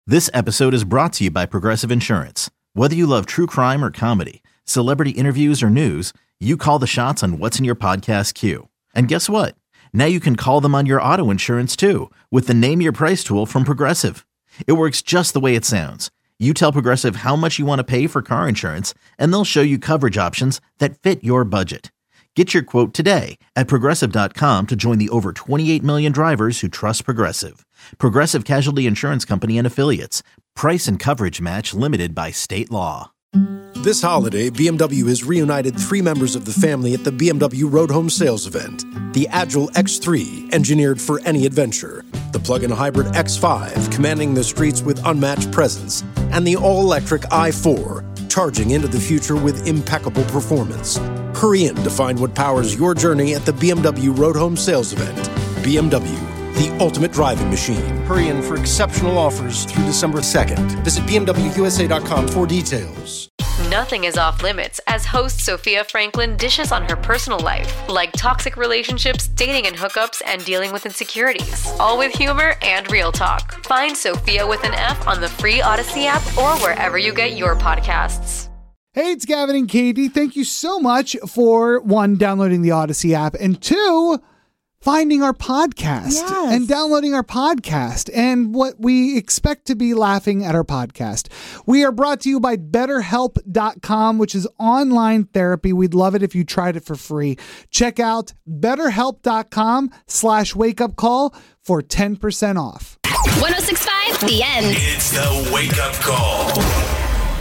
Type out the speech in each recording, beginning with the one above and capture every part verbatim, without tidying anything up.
This episode is brought to you by Progressive Insurance. Whether you love true crime or comedy, celebrity interviews or news, you call the shots on what's in your podcast queue. And guess what? Now you can call them on your auto insurance too with the Name Your Price tool from Progressive. It works just the way it sounds. You tell Progressive how much you want to pay for car insurance, and they'll show you coverage options that fit your budget. Get your quote today at Progressive dot com to join the over twenty-eight million drivers who trust Progressive. Progressive Casualty Insurance Company and Affiliates. Price and coverage match limited by state law. This holiday, B M W has reunited three members of the family at the B M W Road Home Sales event. The Agile X three, engineered for any adventure. The plug-in hybrid X five, commanding the streets with unmatched presence. And the all-electric i four, charging into the future with impeccable performance. Hurry in to find what powers your journey at the B M W Road Home Sales event. B M W, the ultimate driving machine. Hurry in for exceptional offers through December second. Visit B M W U S A dot com for details. Nothing is off limits as host Sophia Franklin dishes on her personal life, like toxic relationships, dating and hookups, and dealing with insecurities. All with humor and real talk. Find Sophia with an F on the free Odyssey app or wherever you get your podcasts. Hey, it's Gavin and Katie. Thank you so much for, one, downloading the Odyssey app, and two, finding our podcast yes. and downloading our podcast and what we expect to be laughing at our podcast. We are brought to you by better help dot com, which is online therapy. We'd love it if you tried it for free. Check out better help dot com slash wake up call for ten percent off. one oh six point five, The End. It's the Wake Up Call.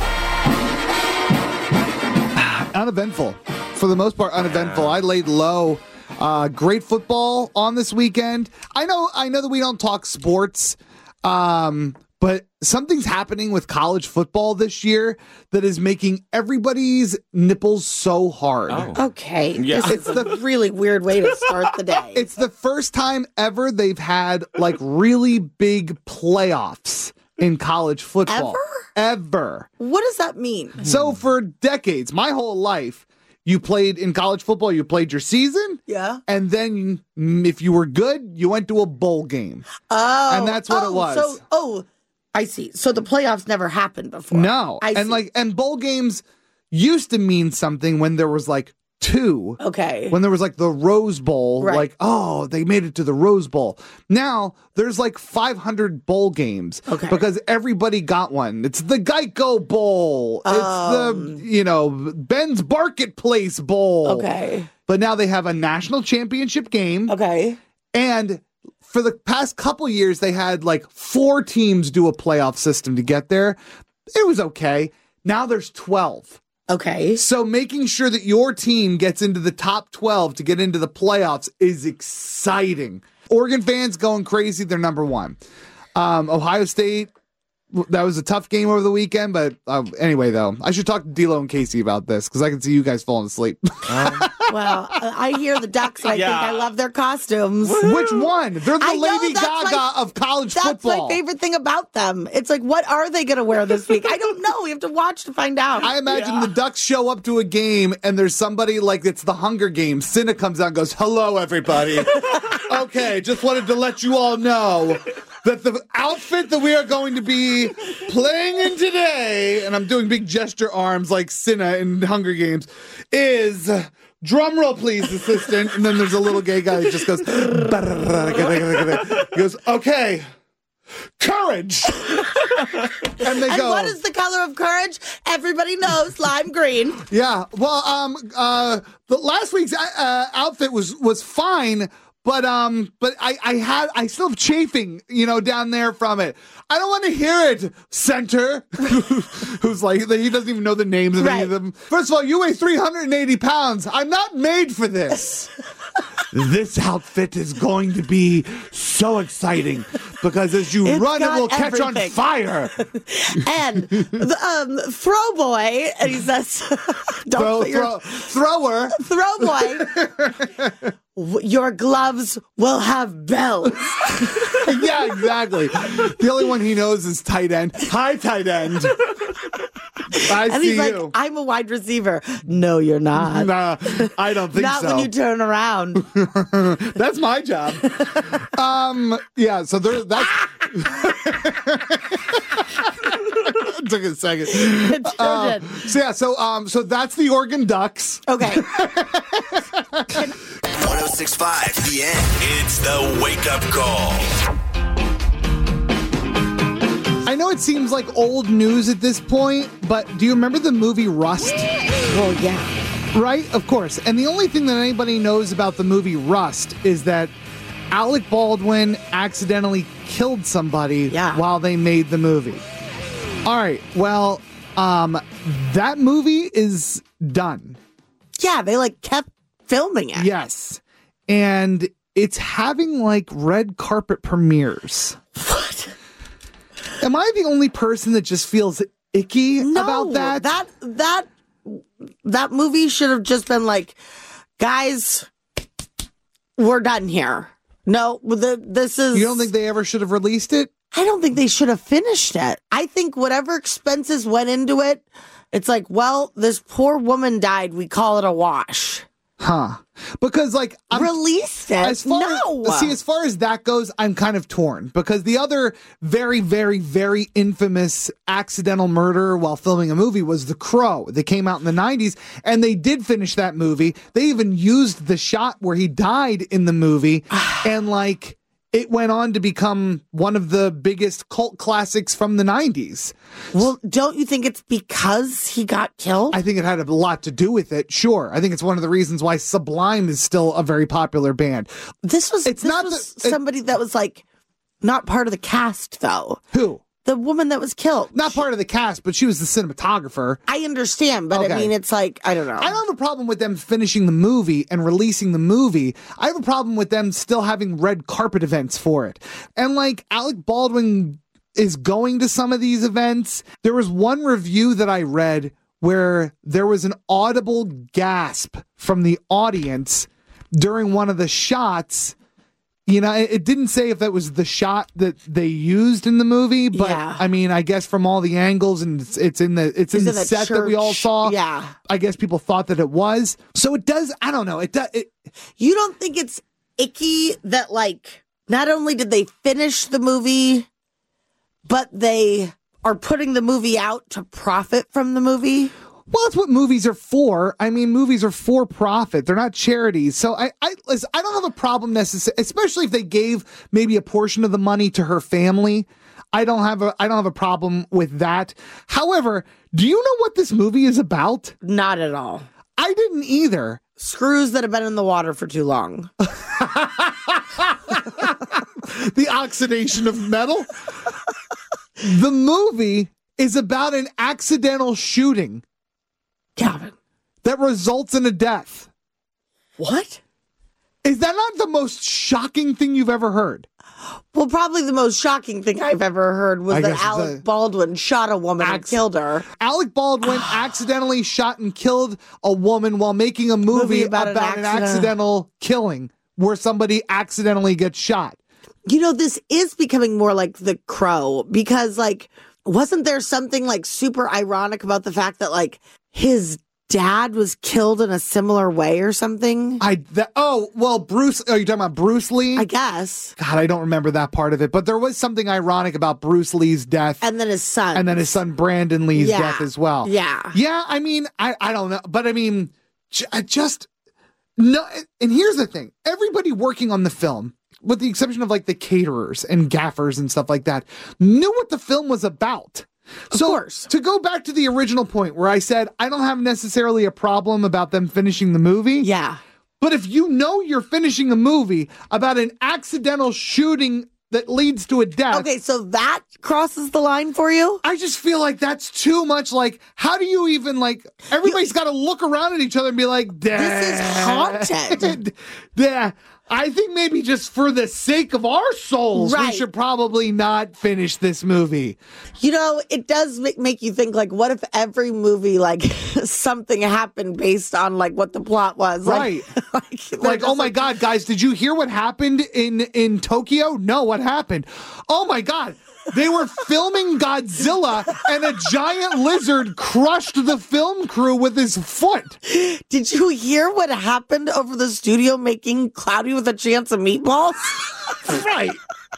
Uneventful. For the most part, uneventful. I laid low. Uh, great football on this weekend. I know I know that we don't talk sports, um, but something's happening with college football this year that is making everybody's nipples so hard. Oh. Okay. Yeah. This is a really weird way to start the day. It's the first time ever they've had like really big playoffs in college football. Ever? Ever. What does that mean? So for decades, my whole life, you played in college football, you played your season. Yeah. And then mm, if you were good, you went to a bowl game. Oh. And that's what oh, it was. So, oh, I see. So the playoffs never happened before. No. I and see. like and bowl games used to mean something when there was like two. Okay. When there was like the Rose Bowl, Right. like, oh, they made it to the Rose Bowl. Now there's like five hundred bowl games Okay. because everybody got one. It's the Geico Bowl. It's Um. the, you know, Ben's Marketplace Bowl. Okay. But now they have a national championship game. Okay. And for the past couple years, they had like four teams do a playoff system to get there. It was okay. Now there's twelve. Okay. So making sure that your team gets into the top twelve to get into the playoffs is exciting. Oregon fans going crazy. They're number one. Um, Ohio State, that was a tough game over the weekend. But uh, anyway, though, I should talk to D'Lo and Casey about this because I can see you guys falling asleep. Well, I hear the Ducks. I Yeah. think I love their costumes. Which one? They're the I know, Lady that's Gaga my- of college That's football. my favorite thing about them. It's like, what are they going to wear this week? I don't know. We have to watch to find out. I imagine the Ducks show up to a game and there's somebody like it's the Hunger Games. Cinna comes out and goes, "Hello, everybody." Okay, just wanted to let you all know that the outfit that we are going to be playing in today, and I'm doing big gesture arms like Cinna in Hunger Games, is drum roll, please, assistant. And then there's a little gay guy that just goes, he goes, okay, courage. And they and go, what is the color of courage? Everybody knows, lime green. yeah. Well, um, uh, the last week's uh, outfit was was fine. But um, but I, I had I still have chafing, you know, down there from it. I don't want to hear it, Center, who's like he doesn't even know the names of any of Right. them. First of all, you weigh three hundred eighty pounds. I'm not made for this. This outfit is going to be so exciting because as you It's run, it got will catch on everything. fire. And the um, throw boy, and he says, "Don't Throw, put your throw, thrower. throw boy. w- Your gloves will have bells." Yeah, exactly. The only one he knows is tight end. Hi, tight end. I And see he's like, you. "I'm a wide receiver." No, you're not. Nah, I don't think Not so. when you turn around. That's my job. um, yeah. So there, that's It took a second. It sure Uh, did. so yeah, so um, so that's the Oregon Ducks. Okay. one oh six point five The End. It's the wake-up call. I know it seems like old news at this point, but do you remember the movie Rust? Well, yeah. Right? Of course. And the only thing that anybody knows about the movie Rust is that Alec Baldwin accidentally killed somebody Yeah. while they made the movie. All right. Well, um, that movie is done. Yeah, they like kept filming it. Yes. And it's having like red carpet premieres. What? Am I the only person that just feels icky No, about that? That that that movie should have just been like, guys, we're done here. No, the, this is. You don't think they ever should have released it? I don't think they should have finished it. I think whatever expenses went into it, it's like, well, this poor woman died. We call it a wash. Huh. Because like I'm, Released it? as far No. as, see, as far as that goes, I'm kind of torn because the other very, very, very infamous accidental murder while filming a movie was The Crow. That came out in the nineties, and they did finish that movie. They even used the shot where he died in the movie, and like it went on to become one of the biggest cult classics from the nineties. Well, don't you think it's because he got killed? I think it had a lot to do with it. Sure. I think it's one of the reasons why Sublime is still a very popular band. this was it's this not was the- it- somebody that was like not part of the cast, though. Who? The woman that was killed. Not part of the cast, but she was the cinematographer. I understand, but Okay. I mean, it's like, I don't know. I don't have a problem with them finishing the movie and releasing the movie. I have a problem with them still having red carpet events for it. And like Alec Baldwin is going to some of these events. There was one review that I read where there was an audible gasp from the audience during one of the shots. You know, it, it didn't say if that was the shot that they used in the movie, but Yeah. I mean, I guess from all the angles and it's, it's in the it's in It's the in the set that we all church. saw. Yeah. I guess people thought that it was. So it does. I don't know. It does. It, You don't think it's icky that, like, not only did they finish the movie, but they are putting the movie out to profit from the movie? well, that's what movies are for. I mean, movies are for profit. They're not charities. So I, I, listen, I don't have a problem necessarily, especially if they gave maybe a portion of the money to her family. I don't have a, I don't have a problem with that. However, do you know what this movie is about? Not at all. I didn't either. Screws that have been in the water for too long. The oxidation of metal. The movie is about an accidental shooting Calvin. that results in a death. What? Is that not the most shocking thing you've ever heard? Well, probably the most shocking thing I've ever heard was I that guess it's Alec a- Baldwin shot a woman and Acc- killed her. Alec Baldwin accidentally shot and killed a woman while making a movie, Movie about, about an, an accident. accidental killing where somebody accidentally gets shot. You know, this is becoming more like The Crow because, like, wasn't there something like super ironic about the fact that, like, his dad was killed in a similar way or something? I that, oh well, Bruce. Are you talking about Bruce Lee? I guess. God, I don't remember that part of it, but there was something ironic about Bruce Lee's death. And then his son. And then his son Brandon Lee's Yeah. death as well. Yeah. Yeah, I mean, I, I don't know. But I mean, j- I just, no. And here's the thing. Everybody working on the film, with the exception of like the caterers and gaffers and stuff like that, knew what the film was about. Of So course. to go back to the original point where I said, I don't have necessarily a problem about them finishing the movie. Yeah. But if you know you're finishing a movie about an accidental shooting that leads to a death. Okay, so that crosses the line for you? I just feel like that's too much. Like, how do you even like? Everybody's got to look around at each other and be like, This is haunted. Yeah, I think maybe just for the sake of our souls, we Right. should probably not finish this movie. You know, it does make, make you think, like, what if every movie, like, something happened based on, like, what the plot was? Right. Like, like, they're Like, just oh my God, guys, did you hear what happened in in Tokyo? No, what happened? Oh my God. They were filming Godzilla, and a giant lizard crushed the film crew with his foot. Did you hear what happened over the studio making Cloudy with a Chance of Meatballs? Right.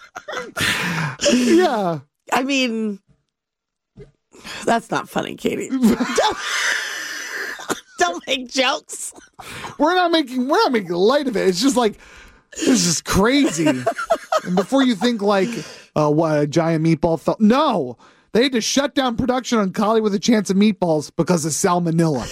Yeah. I mean, that's not funny, Katie. Don't, don't make jokes. We're not making we're not making light of it. It's just like, this is crazy. And before you think like, uh, what, a giant meatball fell. No, they had to shut down production on Cloudy with a Chance of Meatballs because of salmonella.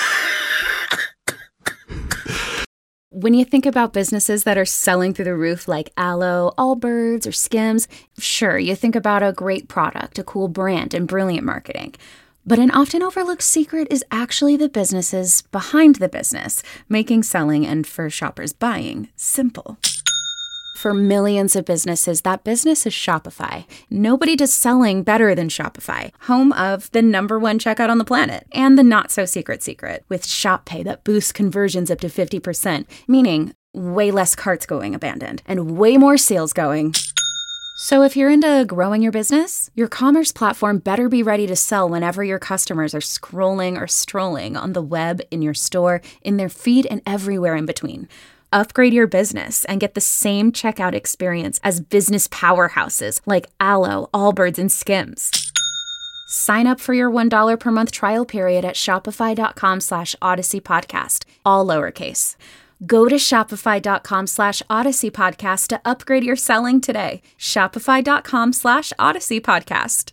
When you think about businesses that are selling through the roof like Aloe, Allbirds, or Skims, sure, you think about a great product, a cool brand, and brilliant marketing. But an often overlooked secret is actually the businesses behind the business, making selling and, for shoppers, buying simple. For millions of businesses, that business is Shopify. Nobody does selling better than Shopify, home of the number one checkout on the planet, and the not-so-secret secret, with Shop Pay that boosts conversions up to fifty percent, meaning way less carts going abandoned, and way more sales going. So if you're into growing your business, your commerce platform better be ready to sell whenever your customers are scrolling or strolling on the web, in your store, in their feed, and everywhere in between. Upgrade your business and get the same checkout experience as business powerhouses like Aloe, Allbirds, and Skims. Sign up for your one dollar per month trial period at shopify.com slash Odyssey Podcast, all lowercase. Go to shopify.com slash Odyssey Podcast to upgrade your selling today. Shopify.com slash Odyssey Podcast.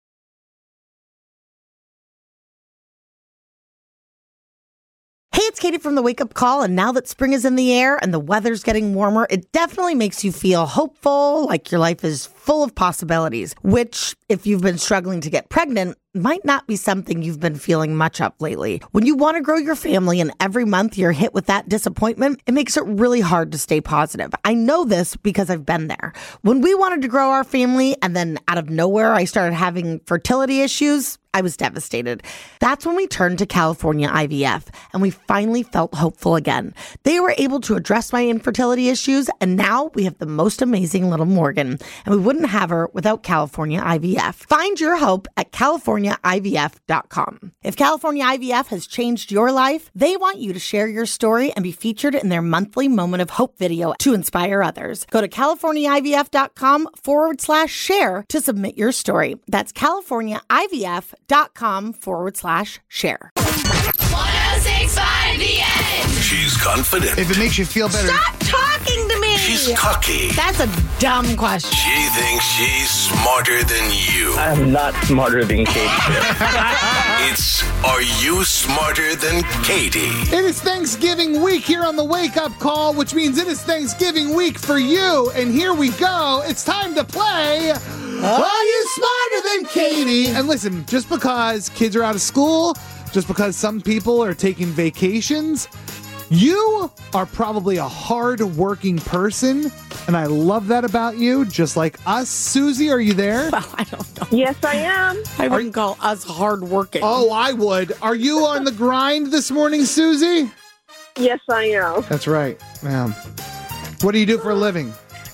Hey, it's Katie from the Wake Up Call, and now that spring is in the air and the weather's getting warmer, it definitely makes you feel hopeful, like your life is full of possibilities, which, if you've been struggling to get pregnant, might not be something you've been feeling much of lately. When you want to grow your family and every month you're hit with that disappointment, it makes it really hard to stay positive. I know this because I've been there. When we wanted to grow our family and then out of nowhere I started having fertility issues, I was devastated. That's when we turned to California I V F, and we finally felt hopeful again. They were able to address my infertility issues, and now we have the most amazing little Morgan, and we wouldn't have her without California I V F. Find your hope at california I V F dot com. If California I V F has changed your life, they want you to share your story and be featured in their monthly Moment of Hope video to inspire others. Go to california I V F dot com forward slash share to submit your story. That's california I V F dot com forward slash share. one oh six point five The End. She's confident. If it makes you feel better. Stop talking to me! She's cocky. That's a dumb question. She thinks she's smarter than you. I'm not smarter than Katie. It's Are You Smarter Than Katie? It is Thanksgiving week here on the Wake Up Call, which means it is Thanksgiving week for you. And here we go. It's time to play Are You Smarter Than Katie? And listen, just because kids are out of school, just because some people are taking vacations, you are probably a hard-working person, and I love that about you, just like us. Susie, are you there? Well, I don't know. Yes, I am. I wouldn't call us hardworking. Oh, I would. Are you on the grind this morning, Susie? Yes, I am. That's right. Yeah. What do you do for a living?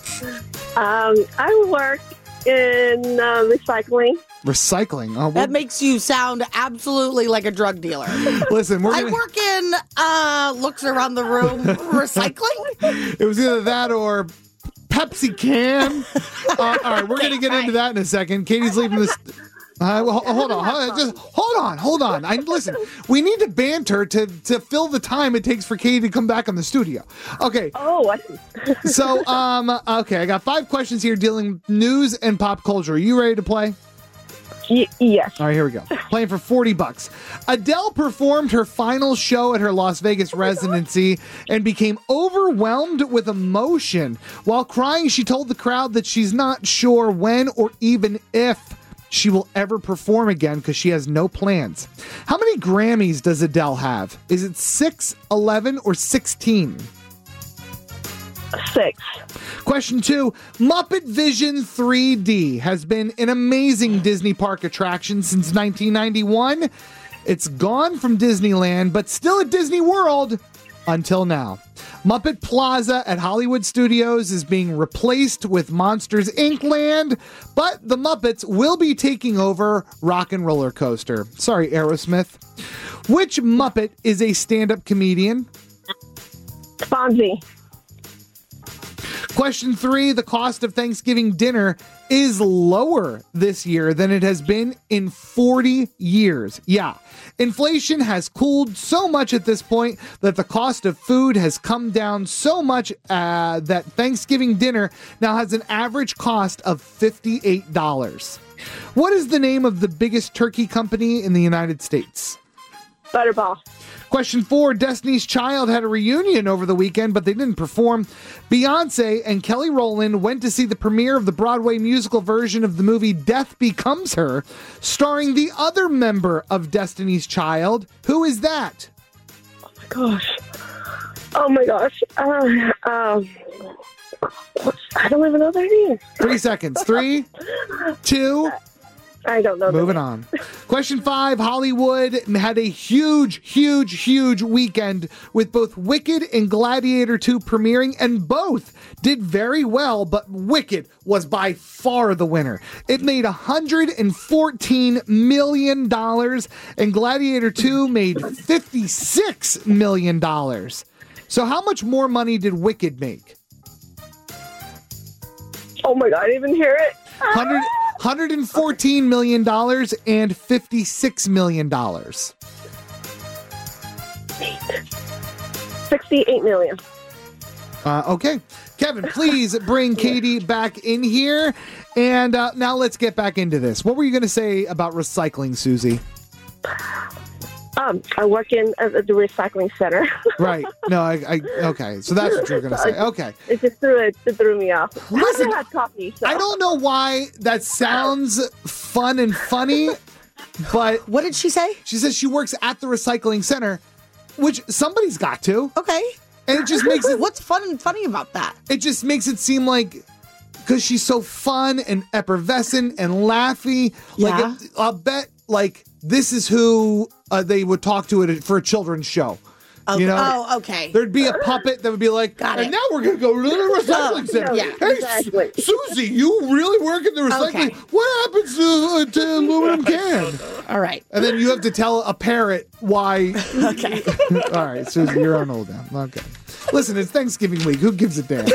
Um, I work in uh, recycling. Recycling. Oh, That well, makes you sound absolutely like a drug dealer. listen, we're I gonna, work in, uh, looks around the room, recycling. it was either that or Pepsi can. Uh, all right, we're going to get into that in a second. Katie's leaving this. Uh, well, hold on, hold on, just hold on, hold on. I listen. We need to banter to to fill the time it takes for Katie to come back in the studio. Okay. Oh, I see. So, um, okay, I got five questions here dealing with news and pop culture. Are you ready to play? Y- yes. All right, here we go. Playing for forty bucks. Adele performed her final show at her Las Vegas residency and became overwhelmed with emotion. While crying, she told the crowd that she's not sure when or even if she will ever perform again because she has no plans. How many Grammys does Adele have? Is it six, eleven, or sixteen? Six. Question two, Muppet Vision three D has been an amazing Disney park attraction since nineteen ninety-one. It's gone from Disneyland, but still at Disney World. until now. Muppet Plaza at Hollywood Studios is being replaced with Monsters, Incorporated land, but the Muppets will be taking over Rock and Roller Coaster. Sorry, Aerosmith. Which Muppet is a stand-up comedian? Fonzie. Question three, the cost of Thanksgiving dinner is lower this year than it has been in forty years. Yeah, inflation has cooled so much at this point that the cost of food has come down so much uh, that Thanksgiving dinner now has an average cost of fifty-eight dollars. What is the name of the biggest turkey company in the United States? Butterball. Question four, Destiny's Child had a reunion over the weekend, but they didn't perform. Beyonce and Kelly Rowland went to see the premiere of the Broadway musical version of the movie Death Becomes Her, starring the other member of Destiny's Child. Who is that? Oh my gosh. Oh my gosh. Uh, um, I don't even know their names. Three seconds. Three, two, I don't know. Moving on. Question five, Hollywood had a huge, huge, huge weekend with both Wicked and Gladiator two premiering, and both did very well, but Wicked was by far the winner. It made one hundred fourteen million dollars, and Gladiator two made fifty-six million dollars. So how much more money did Wicked make? Oh my God, I didn't even hear it. one hundred, one hundred fourteen million dollars and fifty-six million dollars. sixty-eight million. Uh, okay. Kevin, please bring Katie back in here. And uh, now let's get back into this. What were you going to say about recycling, Susie? Um, I work in at the recycling center. Right. No, I, I okay. So that's what you're going to say. Okay. It just threw it, it threw me off. Listen, I had coffee. So. I don't know why that sounds fun and funny, but what did she say? She says she works at the recycling center, which somebody's got to. Okay. And it just makes it. What's fun and funny about that? It just makes it seem like, because she's so fun and effervescent and laughy. Like Yeah. it, I'll bet like this is who uh, they would talk to it for a children's show. Oh, You know, oh, okay. There'd be a puppet that would be like, Got and it. now we're going to go to the recycling Oh, center. yeah, Hey, exactly. Su- Susie, you really work in the recycling. Okay. What happens to, uh, to aluminum can? All right. And then you have to tell a parrot why. Okay. All right, Susie, you're on hold now. Okay. Listen, it's Thanksgiving week. Who gives a damn?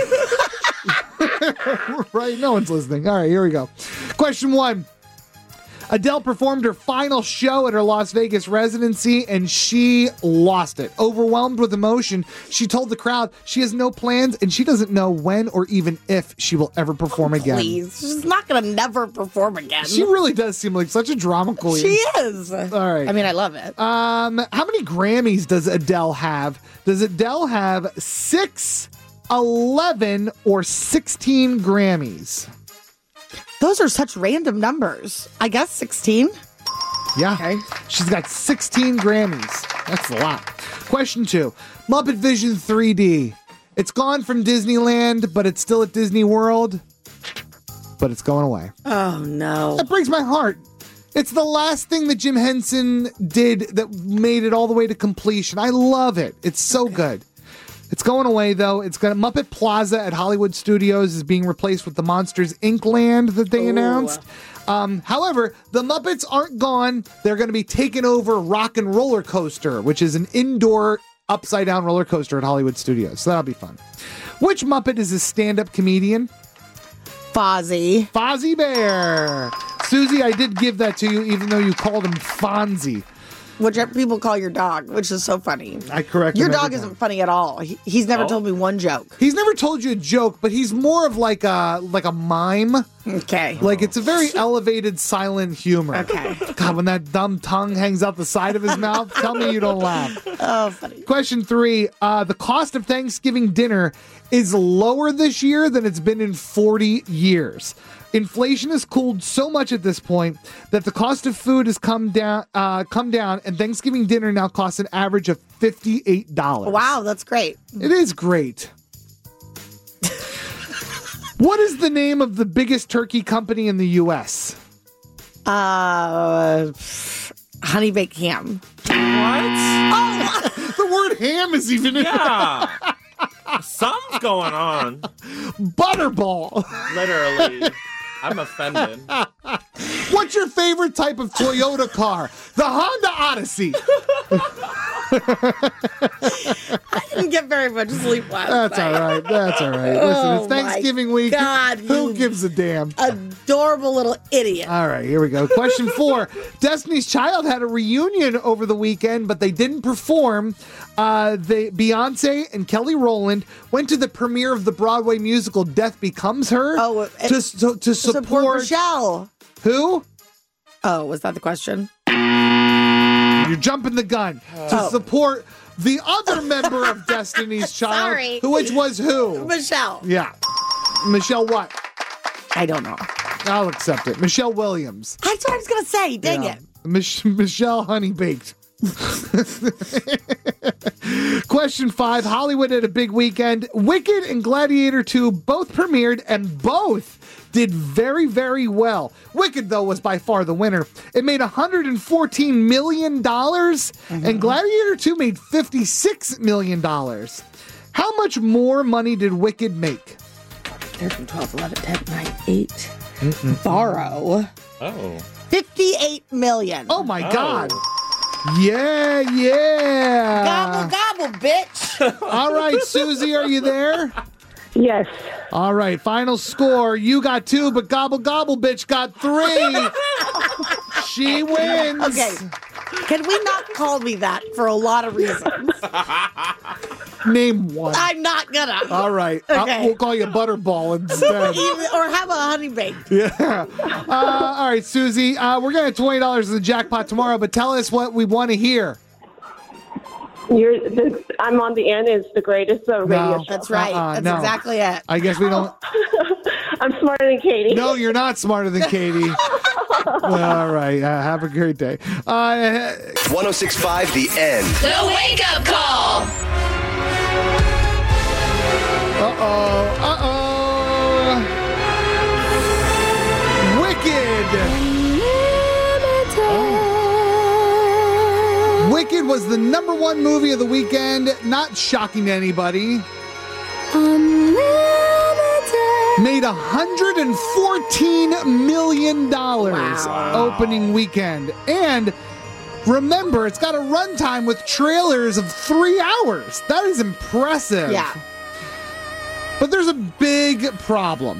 Right? No one's listening. All right, here we go. Question one. Adele performed her final show at her Las Vegas residency, and she lost it. Overwhelmed with emotion, she told the crowd she has no plans, and she doesn't know when or even if she will ever perform again. Please. She's not going to never perform again. She really does seem like such a drama queen. She is. All right. I mean, I love it. Um, how many Grammys does Adele have? Does Adele have six, eleven, or sixteen Grammys? Those are such random numbers. I guess sixteen. Yeah. Okay. She's got sixteen Grammys. That's a lot. Question two. Muppet Vision three D. It's gone from Disneyland, but it's still at Disney World. But it's going away. Oh, no. That breaks my heart. It's the last thing that Jim Henson did that made it all the way to completion. I love it. It's so good. It's going away, though. It's going to Muppet Plaza at Hollywood Studios is being replaced with the Monsters, Incorporated land that they Ooh. announced. Um, however, the Muppets aren't gone. They're going to be taking over Rock and Roller Coaster, which is an indoor upside-down roller coaster at Hollywood Studios. So that'll be fun. Which Muppet is a stand-up comedian? Fozzie. Fozzie Bear. Susie, I did give that to you, even though you called him Fonzie. Which people call your dog, which is so funny. I correct Your him dog every time. isn't funny at all. He, he's never Oh. told me one joke. He's never told you a joke, but he's more of like a like a mime. Okay. Like it's a very elevated silent humor. Okay. God, when that dumb tongue hangs out the side of his mouth, tell me you don't laugh. Oh, funny. Question three. Uh, the cost of Thanksgiving dinner is lower this year than it's been in forty years. Inflation has cooled so much at this point that the cost of food has come down, uh, come down, and Thanksgiving dinner now costs an average of fifty-eight dollars. Wow, that's great. It is great. What is the name of the biggest turkey company in the U S? Uh, honey baked ham. What? Oh, The word ham is even in Yeah. Something's going on. Butterball. Literally. I'm offended. What's your favorite type of Toyota car? The Honda Odyssey. I didn't get very much sleep last That's night. all right. That's all right. Listen, Oh, it's Thanksgiving week. God, Who you gives a damn? Adorable little idiot. All right, here we go. Question four. Destiny's Child had a reunion over the weekend, but they didn't perform. Uh, they, Beyonce and Kelly Rowland went to the premiere of the Broadway musical Death Becomes Her Oh, to, to, to support... support Michelle. Who? Oh, was that the question? You're jumping the gun. To Oh. support the other member of Destiny's Child. Sorry. Who, which was who? Michelle. Yeah. Michelle what? I don't know. I'll accept it. Michelle Williams. That's what I was going to say. Dang Yeah. it. Mich- Michelle Honey Baked. Question five. Hollywood had a big weekend. Wicked and Gladiator two both premiered and both did very, very well. Wicked, though, was by far the winner. It made one hundred fourteen million dollars, Mm-hmm. and Gladiator two made fifty-six million dollars. How much more money did Wicked make? thirteen, twelve, eleven, ten, nine, eight. Borrow. Oh. fifty-eight million. Oh, my Oh. God. Yeah, yeah. Gobble, gobble, bitch. All right, Susie, are you there? Yes. All right, final score. You got two, but Gobble Gobble Bitch got three. She wins. Okay. Can we not call me that for a lot of reasons? Name one. I'm not gonna. All right. I'll- Okay. we'll call you Butterball instead. Even- or how about honey baked? Yeah. Uh, all right, Susie. Uh, we're going to twenty dollars in the jackpot tomorrow, but tell us what we want to hear. You're the, I'm on the end. It's the greatest uh, radio No. show. That's right. Uh-uh, That's no. exactly it. I guess we don't. I'm smarter than Katie. No, you're not smarter than Katie. All right. Uh, have a great day. Uh, one oh six point five The End. The Wake Up Call. Uh-oh. Uh-oh. Wicked. Wicked was the number one movie of the weekend. Not shocking to anybody. Made one hundred fourteen million dollars Wow. opening weekend. And remember, it's got a runtime with trailers of three hours. That is impressive. Yeah. But there's a big problem.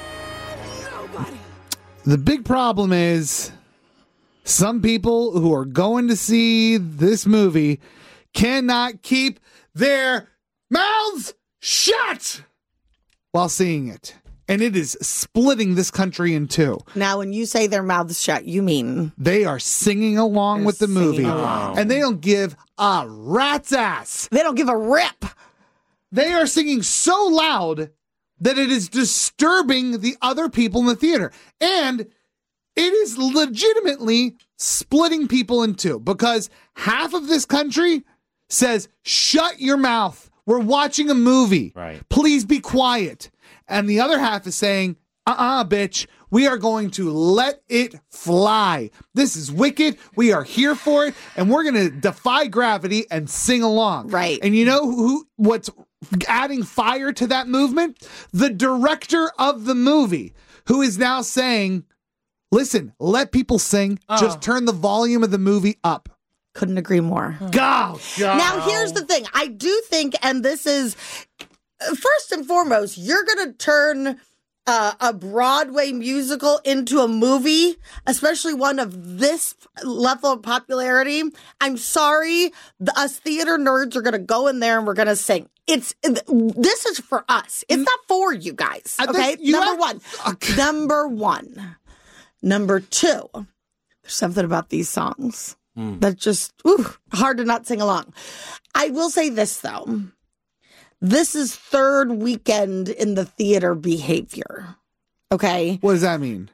The big problem is some people who are going to see this movie cannot keep their mouths shut while seeing it. And it is splitting this country in two. Now, when you say their mouths shut, you mean They are singing along They're with the movie. singing along. And they don't give a rat's ass. they don't give a rip. They are singing so loud that it is disturbing the other people in the theater. And it is legitimately splitting people in two because half of this country says, shut your mouth. We're watching a movie. Right. Please be quiet. And the other half is saying, uh-uh, bitch, we are going to let it fly. This is Wicked. We are here for it. And we're going to defy gravity and sing along. Right. And you know who? What's adding fire to that movement? The director of the movie, who is now saying, listen, let people sing. Just turn the volume of the movie up. Couldn't agree more. Go. Now, here's the thing. I do think, and this is, first and foremost, you're going to turn uh, a Broadway musical into a movie, especially one of this level of popularity. I'm sorry, the, us theater nerds are going to go in there and we're going to sing. It's this is for us. It's not for you guys. I think Okay, you number have- one. Number one. Number two. There's something about these songs that's just ooh, hard to not sing along. I will say this though. This is third weekend in the theater behavior. Okay. What does that mean?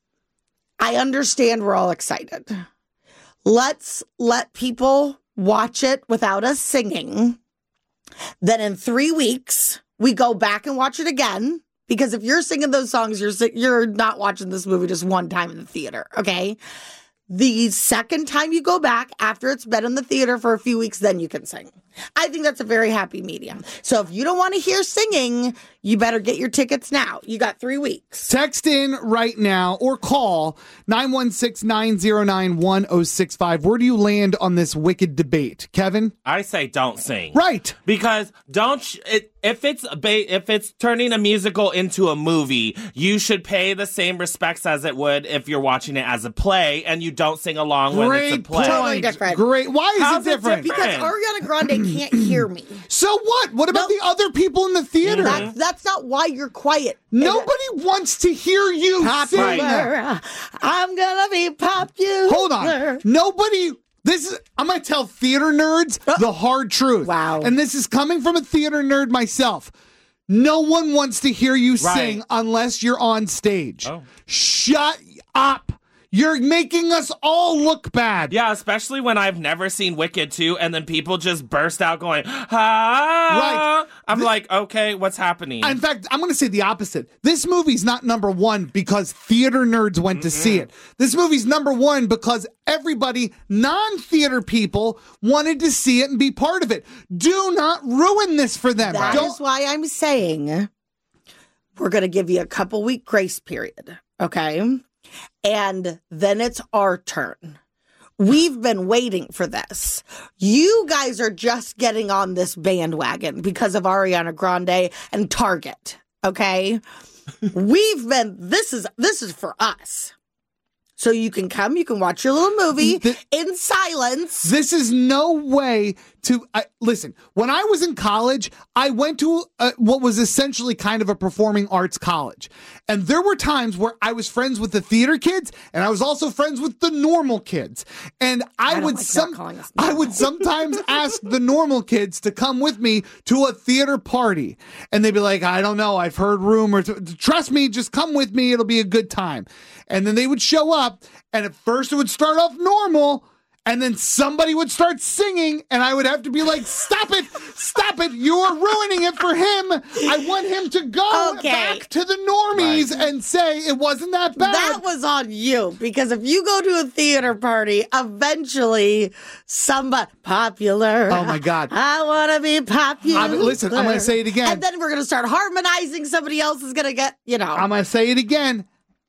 I understand we're all excited. Let's let people watch it without us singing. Then in three weeks, we go back and watch it again. Because if you're singing those songs, you're si- you're not watching this movie just one time in the theater. Okay. The second time you go back after it's been in the theater for a few weeks, then you can sing. I think that's a very happy medium. So if you don't want to hear singing, you better get your tickets now. You got three weeks. Text in right now or call nine one six, nine zero nine, one zero six five. Where do you land on this Wicked debate? Kevin? I say don't sing. Right. Because don't sh- it, if it's a ba- if it's turning a musical into a movie, you should pay the same respects as it would if you're watching it as a play and you don't sing along when it's a Great play. Totally different. Great. Why is How's it it different? different? Because Ariana Grande can't hear me. So what? What about the other people in the theater? That's, that's not why you're quiet. Nobody wants to hear you sing. Popular. I'm gonna be popular. Hold on. Nobody. This is. I'm gonna tell theater nerds the hard truth. Wow. And this is coming from a theater nerd myself. No one wants to hear you Right. sing unless you're on stage. Oh. Shut up. You're making us all look bad. Yeah, especially when I've never seen Wicked two, and then people just burst out going, ah. Right. I'm like, okay, what's happening? In fact, I'm going to say the opposite. This movie's not number one because theater nerds went to see it. This movie's number one because everybody, non-theater people, wanted to see it and be part of it. Do not ruin this for them. That Don't. is why I'm saying we're going to give you a couple week grace period, okay? And then it's our turn. We've been waiting for this. You guys are just getting on this bandwagon because of Ariana Grande and Target, okay? We've been, this is, this is for us. So you can come, you can watch your little movie The- in silence. This is no way to I, listen. When I was in college, I went to uh what was essentially kind of a performing arts college, and there were times where I was friends with the theater kids, and I was also friends with the normal kids. And I, I don't would like not some calling us I normal. would sometimes ask the normal kids to come with me to a theater party, and they'd be like, "I don't know, I've heard rumors. Trust me, just come with me. It'll be a good time." And then they would show up, and at first it would start off normal, and then somebody would start singing, and I would have to be like, stop it, stop it, you're ruining it for him. I want him to go Okay. back to the normies and say it wasn't that bad. That was on you, because if you go to a theater party, eventually somebody popular. Oh, my God. I want to be popular. I'm- listen, I'm gonna say it again. And then we're going to start harmonizing. Somebody else is going to get, you know. I'm going to say it again,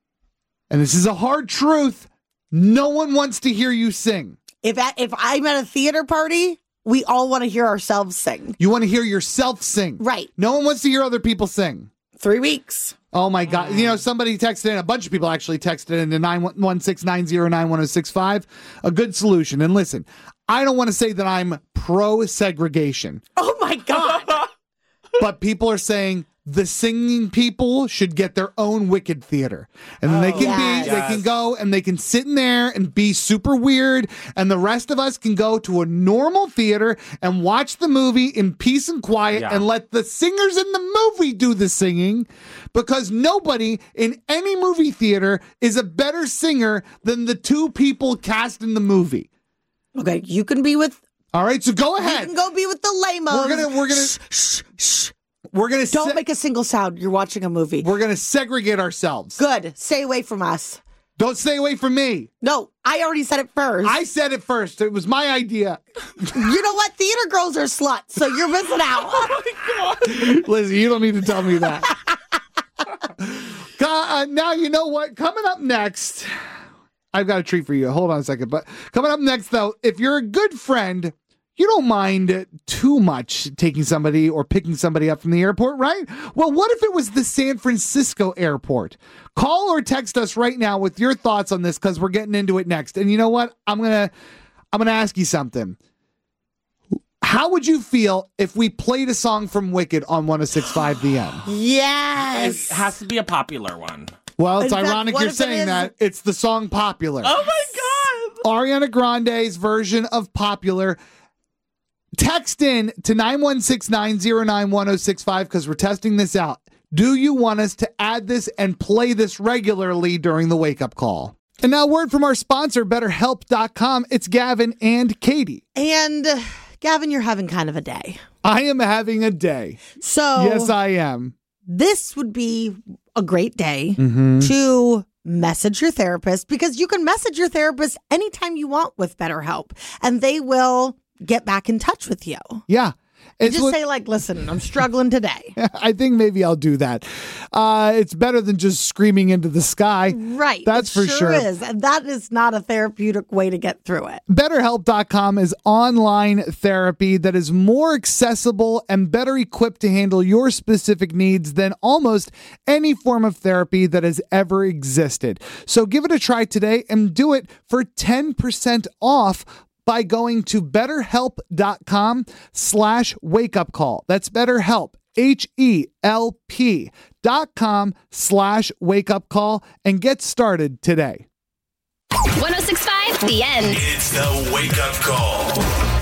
and this is a hard truth. No one wants to hear you sing. if, I, if I'm at a theater party, we all want to hear ourselves sing. You want to hear yourself sing. Right. No one wants to hear other people sing. Three weeks. Oh, my God. You know, somebody texted in, a bunch of people actually texted in to nine one six, nine zero nine, one zero six five. A good solution. And listen, I don't want to say that I'm pro-segregation, Oh, my God. but people are saying the singing people should get their own Wicked theater. And then they can yes. be, they can go and they can sit in there and be super weird. And the rest of us can go to a normal theater and watch the movie in peace and quiet Yeah. and let the singers in the movie do the singing, because nobody in any movie theater is a better singer than the two people cast in the movie. Okay, you can be with, All right, so go you ahead. can go be with the lamos. We're gonna, we're gonna, Shh, shh, shh. we're gonna, Don't se- make a single sound. You're watching a movie. we're gonna segregate ourselves. Good. Stay away from us. Don't stay away from me. No, I already said it first. I said it first. It was my idea. You know what? Theater girls are sluts, so you're missing out. Listen, you don't need to tell me that. uh, now you know what? Coming up next, I've got a treat for you. Hold on a second. But coming up next, though, if you're a good friend, you don't mind too much taking somebody or picking somebody up from the airport, right? Well, what if it was the San Francisco airport? Call or text us right now with your thoughts on this, because we're getting into it next. And you know what? I'm gonna I'm gonna ask you something. How would you feel if we played a song from Wicked on one oh six point five The End? Yes. It has to be a popular one. Well, it's In fact, ironic what you're if it saying is- that. It's the song Popular. Oh my God! Ariana Grande's version of Popular. Text in to nine one six, nine zero nine, one oh six five because we're testing this out. Do you want us to add this and play this regularly during the wake-up call? And now, word from our sponsor, better help dot com. It's Gavin and Katie. And uh, Gavin, you're having kind of a day. I am having a day. So Yes, I am. this would be a great day Mm-hmm. to message your therapist, because you can message your therapist anytime you want with BetterHelp, and they will get back in touch with you. Yeah. It's just what, say like, listen, I'm struggling today. I think maybe I'll do that. Uh, it's better than just screaming into the sky. Right. That's it for sure. sure. Is. And that is not a therapeutic way to get through it. BetterHelp dot com is online therapy that is more accessible and better equipped to handle your specific needs than almost any form of therapy that has ever existed. So give it a try today and do it for ten percent off by going to betterhelp.com slash wake up call. That's BetterHelp, H E L P dot com slash wake up call, and get started today. one oh six point five, The End. It's the wake up call.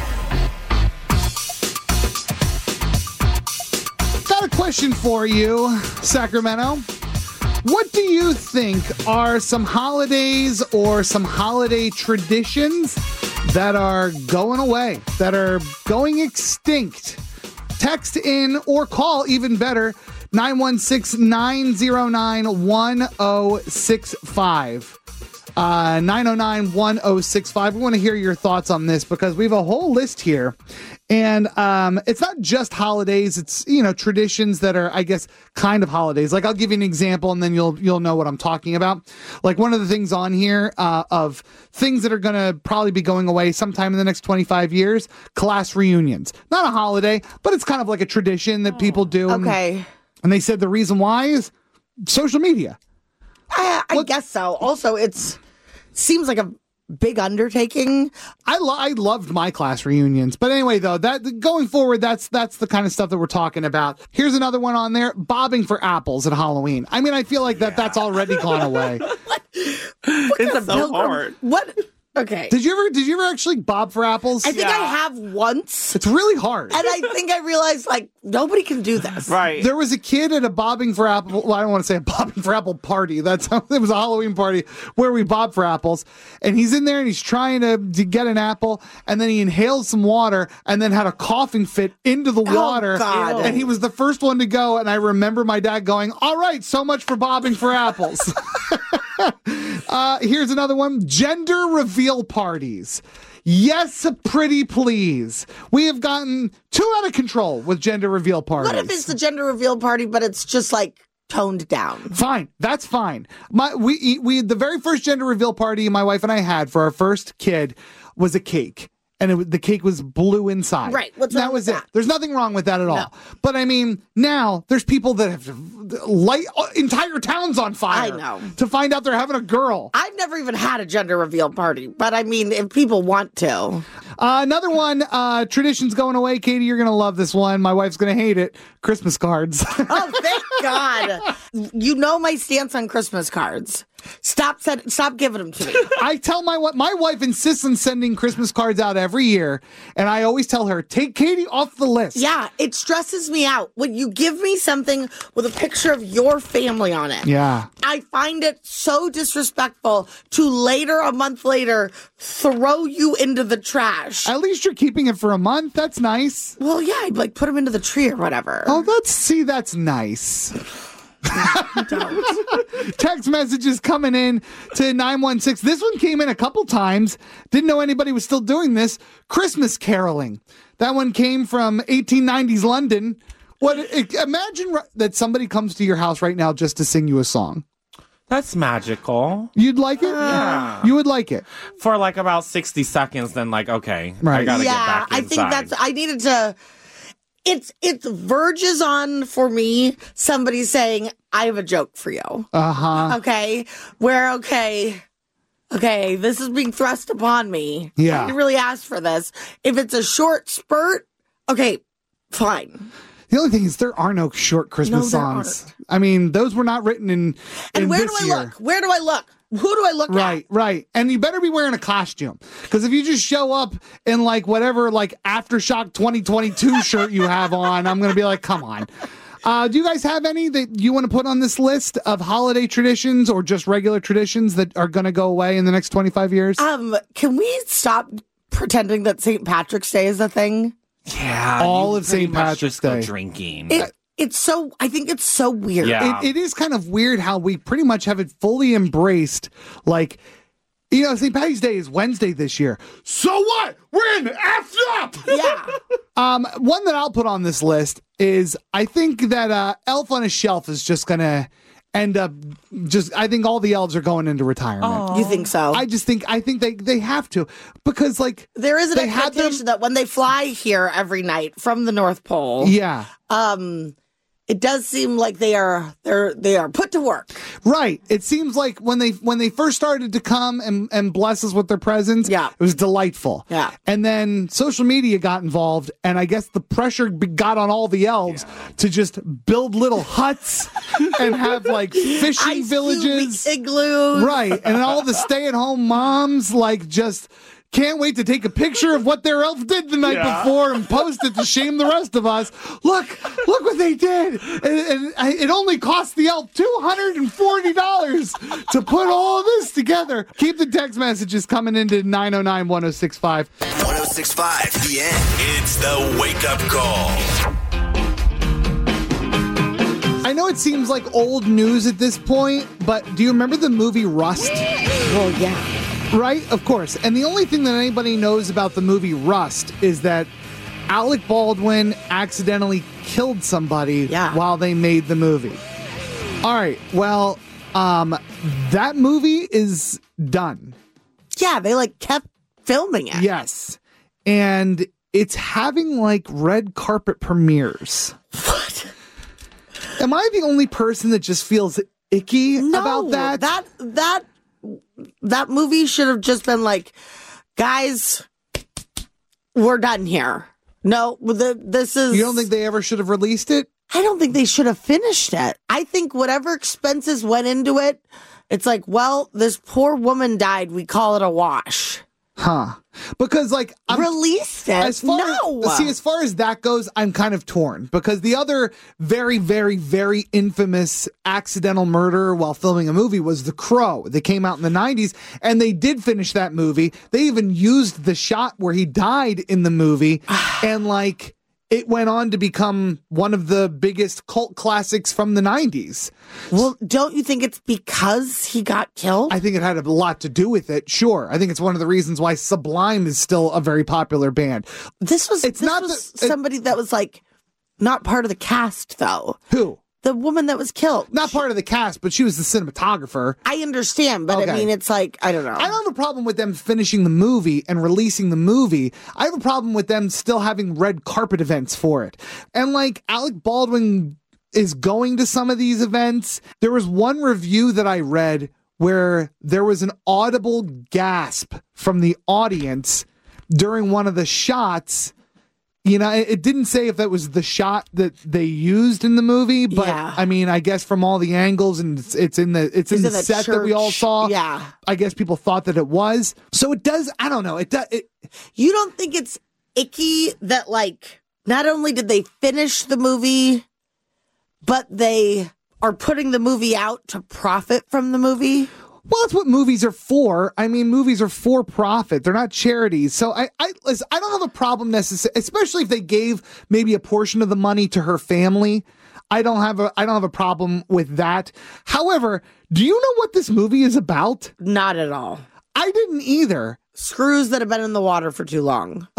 Got a question for you, Sacramento. What do you think are some holidays or some holiday traditions that are going away, that are going extinct? Text in or call, even better, nine one six, nine oh nine, one oh six five. Uh, nine oh nine, one oh six five. We want to hear your thoughts on this because we have a whole list here. And um, it's not just holidays. It's, you know, traditions that are, I guess, kind of holidays. Like, I'll give you an example and then you'll you'll know what I'm talking about. Like, one of the things on here uh, of things that are going to probably be going away sometime in the next twenty-five years, class reunions. Not a holiday, but it's kind of like a tradition that people do. Okay. And, and they said the reason why is social media. I, I guess so. Also, it's seems like a big undertaking. I lo- I loved my class reunions, but anyway, though, that going forward, that's that's the kind of stuff that we're talking about. Here's another one on there: bobbing for apples at Halloween. I mean, I feel like that yeah. that's already gone away. what? It's so pilgrim? hard. What? Okay. Did you ever did you ever actually bob for apples? I think Yeah. I have once. It's really hard. And I think I realized, like, nobody can do this. Right. There was a kid at a bobbing for apple. Well, I don't want to say a bobbing for apple party. That's how, it was a Halloween party where we bob for apples. And he's in there and he's trying to, to get an apple. And then he inhaled some water and then had a coughing fit into the water. Oh, God. And he was the first one to go. And I remember my dad going, "All right, so much for bobbing for apples." uh, here's another one: gender reveal parties. Yes, pretty please. We have gotten too out of control with gender reveal parties. What if it's the gender reveal party, but it's just like toned down? Fine, that's fine. My we we the very first gender reveal party my wife and I had for our first kid was a cake. And it, the cake was blue inside. Right. What's wrong that was with it. that? There's nothing wrong with that at all. No. But I mean, now there's people that have light entire towns on fire. I know. To find out they're having a girl. I've never even had a gender reveal party, but I mean, if people want to. Uh, another one, uh, traditions going away. Katie, you're going to love this one. My wife's going to hate it. Christmas cards. Oh, thank God. You know my stance on Christmas cards. Stop send, stop giving them to me. I tell my wife, my wife insists on sending Christmas cards out every year, and I always tell her, take Katie off the list. Yeah, it stresses me out when you give me something with a picture of your family on it. Yeah. I find it so disrespectful to later, a month later, throw you into the trash. At least you're keeping it for a month. That's nice. Well, yeah, I'd like put them into the tree or whatever. Oh, that's, see, that's nice. Text messages coming in to nine one six. This one came in a couple times. Didn't know anybody was still doing this. Christmas caroling. That one came from eighteen nineties London. What? Imagine that somebody comes to your house right now just to sing you a song. That's magical. You'd like it? Yeah. You would like it. For like about sixty seconds, then like, okay, right. I gotta yeah, get back inside. I think that's, I needed to, it's, it verges on, for me, somebody saying, I have a joke for you. Uh-huh. Okay? Where, okay, okay, this is being thrust upon me. Yeah. I didn't really ask for this. If it's a short spurt, okay, fine. The only thing is there are no short Christmas no, songs. Aren't. I mean, those were not written in, in and where this do I year. look? Where do I look? Who do I look right, at? Right, right. And you better be wearing a costume. Because if you just show up in like whatever like Aftershock twenty twenty-two shirt you have on, I'm going to be like, come on. Uh, do you guys have any that you want to put on this list of holiday traditions or just regular traditions that are going to go away in the next twenty-five years? Um, can we stop pretending that Saint Patrick's Day is a thing? Yeah. All of Saint Patrick's Day. Drinking. It, It's so, I think it's so weird. Yeah. It, it is kind of weird how we pretty much have it fully embraced. Like, you know, Saint Patty's Day is Wednesday this year. So what? We're in effed up. Yeah. um, one that I'll put on this list is I think that uh, Elf on a Shelf is just going to end up just, I think all the elves are going into retirement. You think so? I just think, I think they, they have to because like. There is an they had expectation them- that when they fly here every night from the North Pole. Yeah. Um, it does seem like they are they're they are put to work. Right. It seems like when they when they first started to come and, and bless us with their presence, yeah. it was delightful. Yeah. And then social media got involved, and I guess the pressure be- got on all the elves yeah. to just build little huts and have like fishing Ice villages, igloos. Right. And all the stay-at-home moms like just can't wait to take a picture of what their elf did the night yeah. before and post it to shame the rest of us. Look, look what they did. And, and I, it only cost the elf two hundred forty dollars to put all this together. Keep the text messages coming into nine oh nine, one oh six five. one oh six five, The End. It's the wake-up call. I know it seems like old news at this point, but do you remember the movie Rust? Well, yeah. Right? Of course. And the only thing that anybody knows about the movie Rust is that Alec Baldwin accidentally killed somebody yeah. while they made the movie. All right. Well, um, that movie is done. Yeah, they like kept filming it. Yes. And it's having like red carpet premieres. What? Am I the only person that just feels icky no, about that? That that that movie should have just been like, guys, we're done here. No, the, this is... You don't think they ever should have released it? I don't think they should have finished it. I think whatever expenses went into it, it's like, well, this poor woman died. We call it a wash. Huh. Because, like... I'm, Released it? As far, no! See, as far as that goes, I'm kind of torn. Because the other very, very, very infamous accidental murder while filming a movie was The Crow. That came out in the nineties, and they did finish that movie. They even used the shot where he died in the movie, and, like... It went on to become one of the biggest cult classics from the nineties. Well, don't you think it's because he got killed? I think it had a lot to do with it, sure. I think it's one of the reasons why Sublime is still a very popular band. This was, it's this not was the, it, somebody that was like not part of the cast, though. Who? The woman that was killed. Not part of the cast, but she was the cinematographer. I understand, but okay. I mean, it's like, I don't know. I don't have a problem with them finishing the movie and releasing the movie. I have a problem with them still having red carpet events for it. And like, Alec Baldwin is going to some of these events. There was one review that I read where there was an audible gasp from the audience during one of the shots. You know, it didn't say if that was the shot that they used in the movie, but yeah. I mean, I guess from all the angles and it's, it's in the it's, it's in the, the set church. That we all saw. Yeah, I guess people thought that it was. So it does. I don't know. It does. It, you don't think it's icky that like not only did they finish the movie, but they are putting the movie out to profit from the movie? Well, that's what movies are for. I mean, movies are for profit. They're not charities. So I, I, listen, I don't have a problem necessarily, especially if they gave maybe a portion of the money to her family. I don't have a, I don't have a problem with that. However, do you know what this movie is about? Not at all. I didn't either. Screws that have been in the water for too long.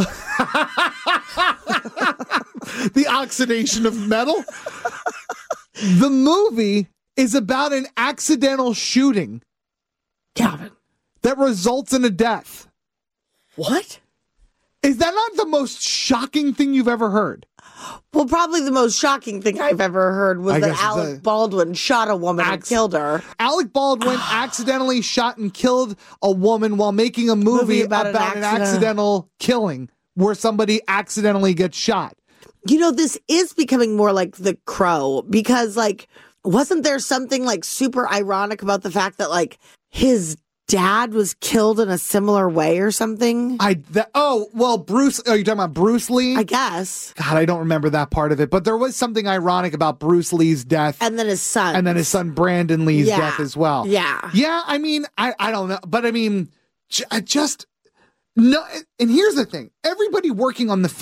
The oxidation of metal. The movie is about an accidental shooting. Calvin. That results in a death. What? Is that not the most shocking thing you've ever heard? Well, probably the most shocking thing I've ever heard was I that Alec a... Baldwin shot a woman Acc- and killed her. Alec Baldwin accidentally shot and killed a woman while making a movie, movie about, about an, an accidental killing where somebody accidentally gets shot. You know, this is becoming more like The Crow because, like, wasn't there something, like, super ironic about the fact that, like, his dad was killed in a similar way or something? I that, oh, well, Bruce, are you talking about Bruce Lee? I guess. God, I don't remember that part of it, but there was something ironic about Bruce Lee's death. And then his son. And then his son Brandon Lee's yeah. death as well. Yeah. Yeah, I mean, I, I don't know, but I mean, I just, no, and here's the thing. Everybody working on the film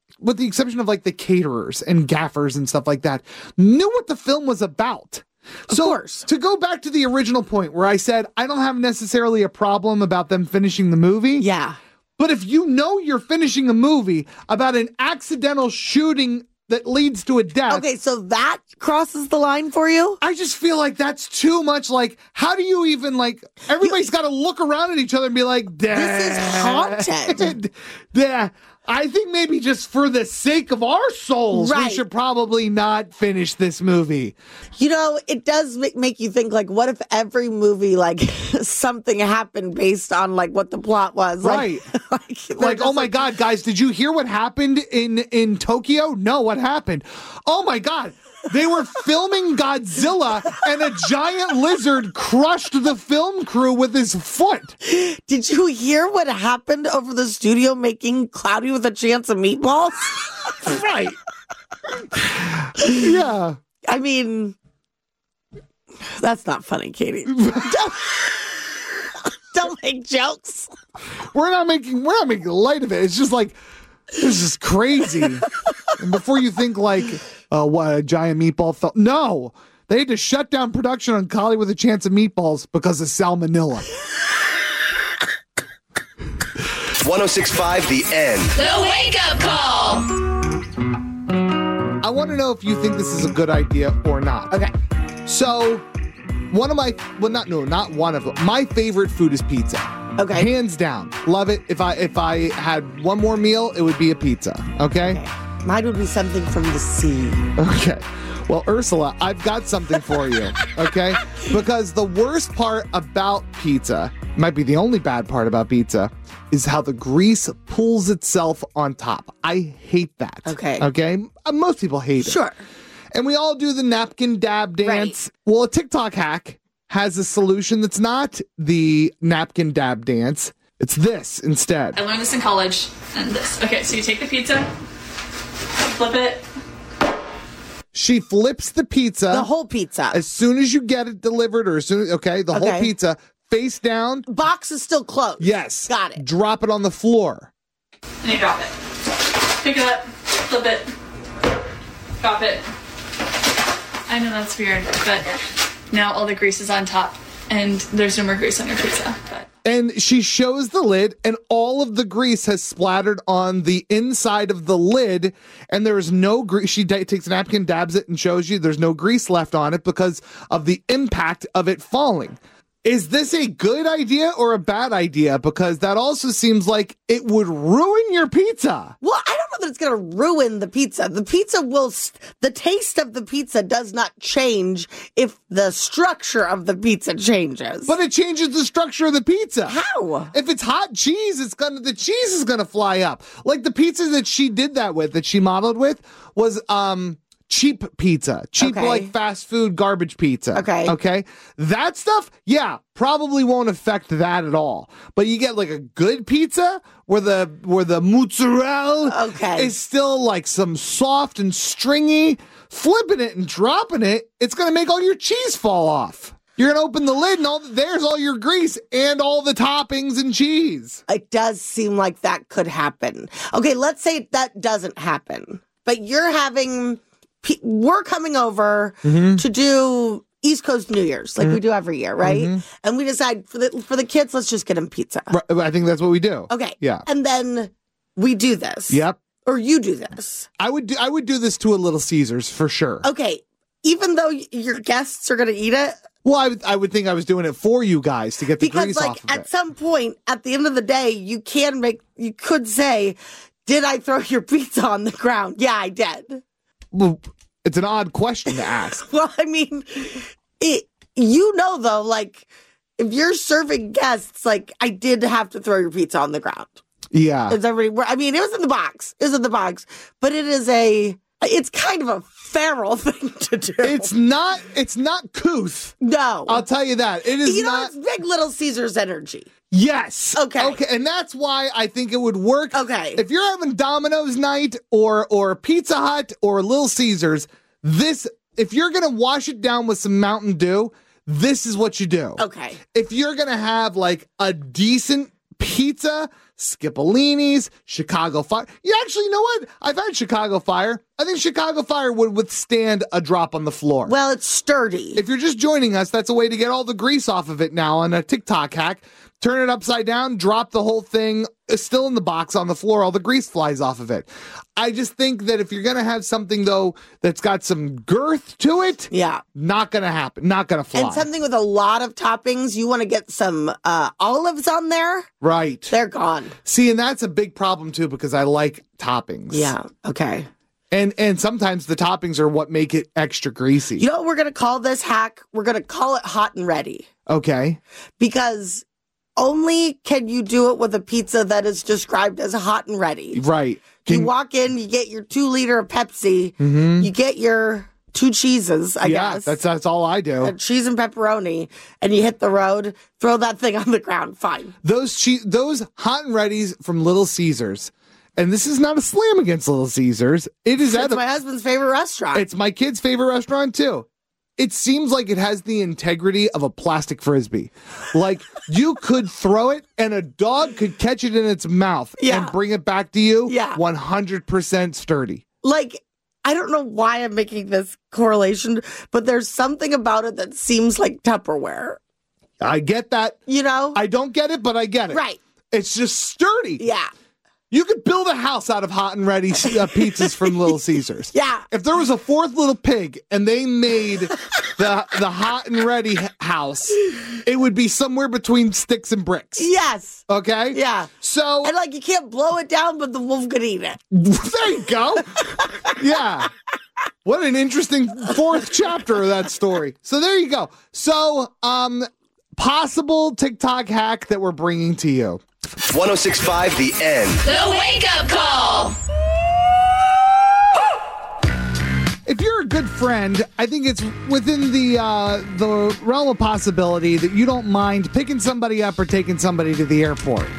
with the exception of like the caterers and gaffers and stuff like that, knew what the film was about. Of so course. To go back to the original point where I said I don't have necessarily a problem about them finishing the movie. Yeah. But if you know you're finishing a movie about an accidental shooting that leads to a death. Okay, so that crosses the line for you? I just feel like that's too much. Like, how do you even, like, everybody's got to look around at each other and be like, Dad. This is haunted. Yeah. I think maybe just for the sake of our souls, Right. we should probably not finish this movie. You know, it does make, make you think, like, what if every movie, like, something happened based on, like, what the plot was? Right. Like, like, they're Like, just oh my God, guys, did you hear what happened in, in Tokyo? No, what happened? Oh my God. They were filming Godzilla and a giant lizard crushed the film crew with his foot. Did you hear what happened over the studio making Cloudy with a Chance of Meatballs? Right. Yeah. I mean, that's not funny, Katie. don't, don't make jokes. We're not making we're not making light of it. It's just like this is crazy. And before you think like, uh, what a giant meatball fell. No, they had to shut down production on Cloudy with a Chance of Meatballs because of salmonella. one oh six point five The End. The Wake Up Call. I want to know if you think this is a good idea or not. Okay. So, one of my well, not no, not one of them. My favorite food is pizza. Okay. Hands down, love it. If I if I had one more meal, it would be a pizza. Okay. Okay. Mine would be something from the sea. Okay. Well, Ursula, I've got something for you, okay? Because the worst part about pizza, might be the only bad part about pizza, is how the grease pulls itself on top. I hate that. Okay. Okay? Uh, Most people hate it. Sure. And we all do the napkin dab dance. Right. Well, a TikTok hack has a solution that's not the napkin dab dance. It's this instead. I learned this in college, and this. Okay, so you take the pizza, flip it. She flips the pizza. The whole pizza. As soon as you get it delivered, or as soon as, okay, the Okay. whole pizza, face down. Box is still closed. Yes. Got it. Drop it on the floor. And you drop it. Pick it up, flip it, drop it. I know that's weird, but now all the grease is on top, and there's no more grease on your pizza. But And she shows the lid, and all of the grease has splattered on the inside of the lid, and there is no grease. She d- takes a napkin, dabs it, and shows you there's no grease left on it because of the impact of it falling. Is this a good idea or a bad idea? Because that also seems like it would ruin your pizza. Well, I don't know that it's going to ruin the pizza. The pizza will, st- the taste of the pizza does not change if the structure of the pizza changes. But it changes the structure of the pizza. How? If it's hot cheese, it's gonna the cheese is gonna fly up. Like the pizza that she did that with, that she modeled with, was um cheap pizza. Cheap, Okay. like fast food garbage pizza. Okay. Okay. That stuff, yeah, probably won't affect that at all. But you get like a good pizza where the where the mozzarella Okay. is still like some soft and stringy, flipping it and dropping it, it's gonna make all your cheese fall off. You're gonna open the lid and all there's all your grease and all the toppings and cheese. It does seem like that could happen. Okay, let's say that doesn't happen, but you're having, pe- we're coming over Mm-hmm. to do East Coast New Year's like we do every year, right? Mhm. And we decide for the for the kids, let's just get them pizza. Right, I think that's what we do. Okay. Yeah. And then we do this. Yep. Or you do this. I would do I would do this to a Little Caesars for sure. Okay. Even though y- your guests are going to eat it, Well, I would I would think I was doing it for you guys to get the because grease like off of at it. some point at the end of the day, you can make, you could say, did I throw your pizza on the ground? Yeah, I did. Well, it's an odd question to ask. Well, I mean, it, you know, though, like, if you're serving guests, like, I did have to throw your pizza on the ground. Yeah. Is everybody, I mean, it was in the box. It was in the box. But it is a, it's kind of a feral thing to do. It's not it's not couth. No. I'll tell you that. It is you know, not it's big Little Caesars energy. Yes. Okay. Okay. And that's why I think it would work. Okay. If you're having Domino's night or or Pizza Hut or Little Caesars, this if you're gonna wash it down with some Mountain Dew, this is what you do. Okay. If you're gonna have like a decent pizza, Scipolini's, Chicago Fire. Yeah, actually, you know what? I've had Chicago Fire. I think Chicago Fire would withstand a drop on the floor. Well, it's sturdy. If you're just joining us, that's a way to get all the grease off of it now on a TikTok hack. Turn it upside down, drop the whole thing, it's still in the box on the floor, all the grease flies off of it. I just think that if you're going to have something, though, that's got some girth to it, yeah, not going to happen, not going to fly. And something with a lot of toppings, you want to get some uh, olives on there? Right. They're gone. See, and that's a big problem, too, because I like toppings. Yeah, okay. And and sometimes the toppings are what make it extra greasy. You know what we're going to call this hack? We're going to call it hot and ready. Okay. Because only can you do it with a pizza that is described as hot and ready. Right. Can, you walk in, you get your two liter of Pepsi, mm-hmm. you get your two cheeses, I yeah, guess. that's that's all I do. A cheese and pepperoni, and you hit the road, throw that thing on the ground, fine. Those che- those hot and readies from Little Caesars, and this is not a slam against Little Caesars. It is it's at a, my husband's favorite restaurant. It's my kid's favorite restaurant too. It seems like it has the integrity of a plastic Frisbee. Like, you could throw it and a dog could catch it in its mouth yeah. and bring it back to you. Yeah. one hundred percent sturdy. Like, I don't know why I'm making this correlation, but there's something about it that seems like Tupperware. I get that. You know? I don't get it, but I get it. Right. It's just sturdy. Yeah. You could build a house out of hot and ready uh, pizzas from Little Caesars. Yeah. If there was a fourth little pig and they made the the hot and ready house, it would be somewhere between sticks and bricks. Yes. Okay? Yeah. So. And like you can't blow it down, but the wolf could eat it. There you go. Yeah. What an interesting fourth chapter of that story. So there you go. So, um, possible TikTok hack that we're bringing to you. one oh six point five The End. The Wake Up Call. If you're a good friend, I think it's within the uh, the realm of possibility that you don't mind picking somebody up or taking somebody to the airport.